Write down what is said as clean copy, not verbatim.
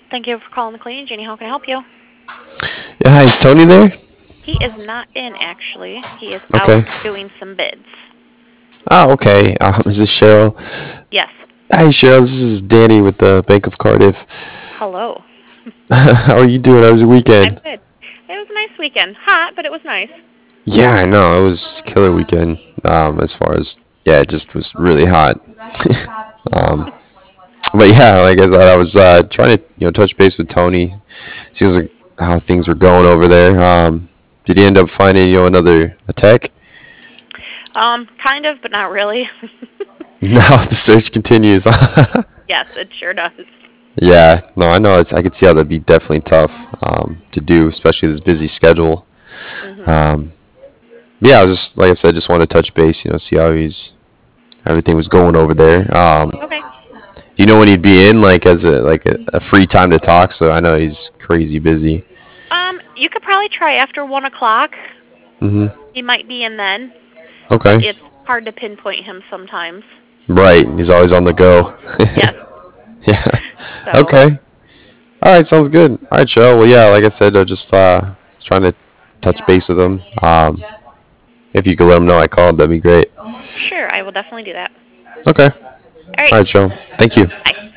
Thank you for calling the cleaning. Jenny, how can I help you? Yeah, hi, is Tony there? He is not in, actually. He is out Okay. doing some bids. Oh, okay. Is this Cheryl? Yes. Hi, Cheryl. This is Danny with the Bank of Cardiff. Hello. How are you doing? How was your I'm weekend? good. It was a nice weekend. Hot, but it was nice. Yeah, I know. It was a killer weekend. As far as yeah, it just was really hot. um, but yeah, like I said, I was trying to touch base with Tony. Seems like how things were going over there. Did he end up finding another tech? Kind of, but not really. No, the search continues. Yes, it sure does. Yeah, no, I know. I could see how that'd be definitely tough to do, especially this busy schedule. Mhm. Um, yeah, I was just like I said, just want to touch base, see how everything was going over there. Okay. Do you know when he'd be in, like as a free time to talk? So I know he's crazy busy. You could probably try after 1 o'clock. Mhm. He might be in then, but Okay. it's hard to pinpoint him sometimes. Right. He's always on the go. Yes. Yeah. So, Okay. All right. Sounds good. All right, Cheryl. Well, yeah. Like I said, just trying to touch base with him. If you could let him know I called, that'd be great. sure, I will definitely do that. Okay. All All right. right, Cheryl. Thank you. Bye.